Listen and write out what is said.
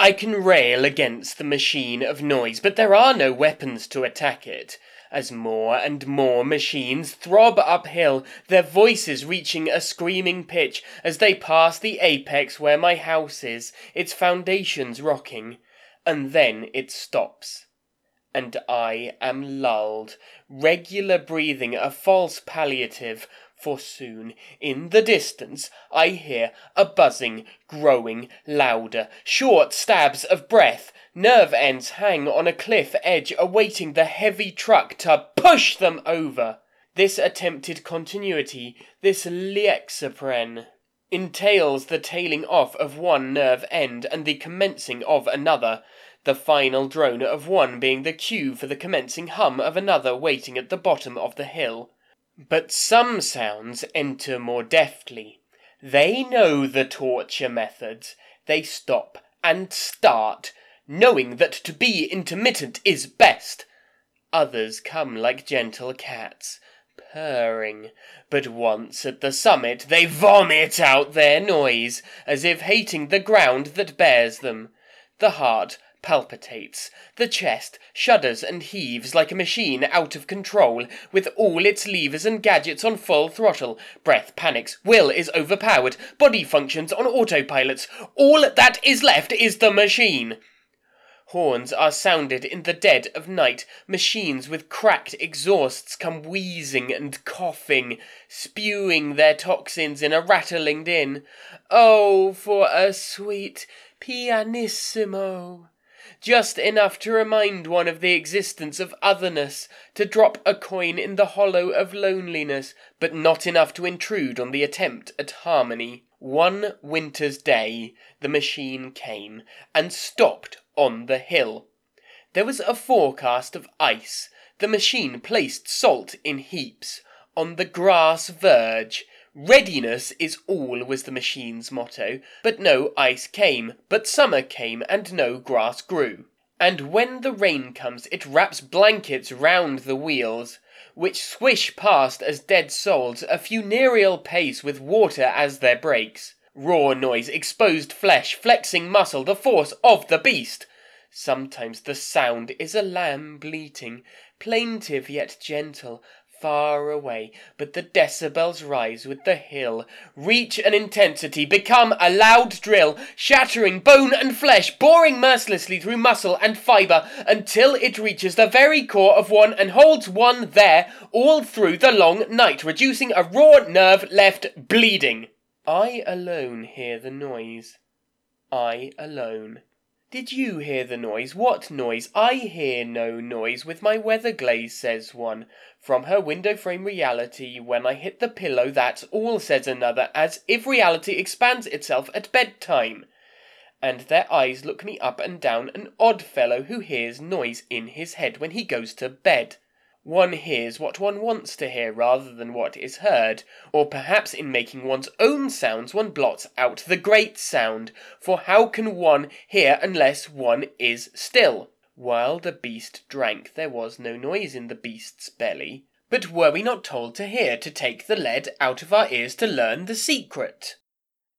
I can rail against the machine of noise, but there are no weapons to attack it. As more and more machines throb uphill, their voices reaching a screaming pitch as they pass the apex where my house is, its foundations rocking. And then it stops. And I am lulled, regular breathing a false palliative, for soon, in the distance, I hear a buzzing, growing louder, short stabs of breath. Nerve ends hang on a cliff edge, awaiting the heavy truck to push them over. This attempted continuity, this Lexapren, entails the tailing off of one nerve end and the commencing of another, the final drone of one being the cue for the commencing hum of another waiting at the bottom of the hill. But some sounds enter more deftly. They know the torture methods. They stop and start, knowing that to be intermittent is best. Others come like gentle cats, purring, but once at the summit they vomit out their noise, as if hating the ground that bears them. The heart palpitates, the chest shudders and heaves like a machine out of control, with all its levers and gadgets on full throttle. Breath panics, will is overpowered, body functions on autopilots. All that is left is the machine. Horns are sounded in the dead of night. Machines with cracked exhausts come wheezing and coughing, spewing their toxins in a rattling din. Oh, for a sweet pianissimo! Just enough to remind one of the existence of otherness, to drop a coin in the hollow of loneliness, but not enough to intrude on the attempt at harmony. One winter's day, the machine came, and stopped on the hill. There was a forecast of ice. The machine placed salt in heaps, on the grass verge. Readiness is all was the machine's motto, but no ice came, but summer came, and no grass grew. And when the rain comes, it wraps blankets round the wheels, which swish past as dead souls, a funereal pace with water as their brakes. Raw noise, exposed flesh, flexing muscle, the force of the beast. Sometimes the sound is a lamb bleating, plaintive yet gentle, far away, but the decibels rise with the hill, reach an intensity, become a loud drill, shattering bone and flesh, boring mercilessly through muscle and fibre, until it reaches the very core of one and holds one there all through the long night, reducing a raw nerve left bleeding. I alone hear the noise. I alone. Did you hear the noise? What noise? I hear no noise with my weather glaze, says one. From her window frame reality, when I hit the pillow, that's all, says another, as if reality expands itself at bedtime. And their eyes look me up and down, an odd fellow who hears noise in his head when he goes to bed. One hears what one wants to hear rather than what is heard, or perhaps in making one's own sounds one blots out the great sound, for how can one hear unless one is still? While the beast drank there was no noise in the beast's belly, but were we not told to hear, to take the lead out of our ears to learn the secret?